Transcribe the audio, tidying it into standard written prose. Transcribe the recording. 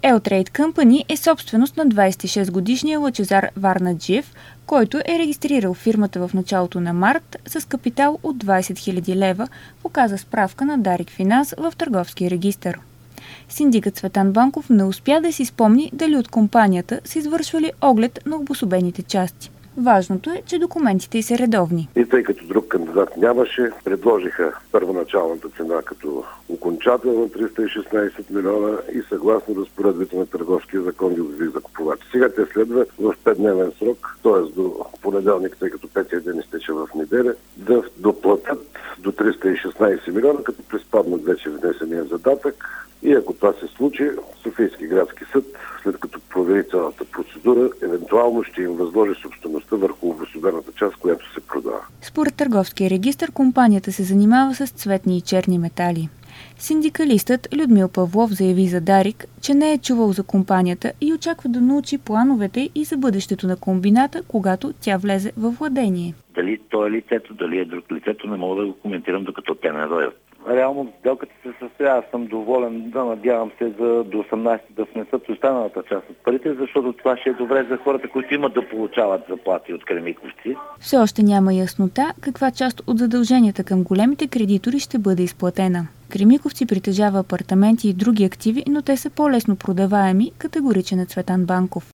L-Trade Company е собственост на 26-годишния Лъчезар Варнаджиев, който е регистрирал фирмата в началото на март с капитал от 20 000 лева, показа справка на Дарик Финанс в Търговския регистър. Синдикът Цветан Банков не успя да си спомни дали от компанията са извършвали оглед на обособените части. Важното е, че документите й са редовни. И тъй като друг кандидат нямаше, предложиха първоначалната цена като окончателна 316 милиона и съгласно разпоредбите на Търговския закон ги обяви за купувач. Сега те следва в 5-дневен срок, т.е. до понеделник, тъй като 5-я ден изтече в неделя, да доплатят до 316 милиона, като приспаднат вече внесения задатък. И ако това се случи, Софийски градски съд, след като провери цялата процедура, евентуално ще им възложи собствеността върху обособената част, която се продава. Според Търговския регистър, компанията се занимава с цветни и черни метали. Синдикалистът Людмил Павлов заяви за Дарик, че не е чувал за компанията и очаква да научи плановете и за бъдещето на комбината, когато тя влезе във владение. Дали то е лицето, дали е друг лицето, не мога да го коментирам, докато те не дойдат. Реално сделката се състоя, аз съм доволен, надявам се до 18 да внесат останалата част от парите, защото това ще е добре за хората, които имат да получават заплати от кремиковци. Все още няма яснота каква част от задълженията към големите кредитори ще бъде изплатена. Кремиковци притежава апартаменти и други активи, но те са по-лесно продаваеми, категоричен е Цветан Банков.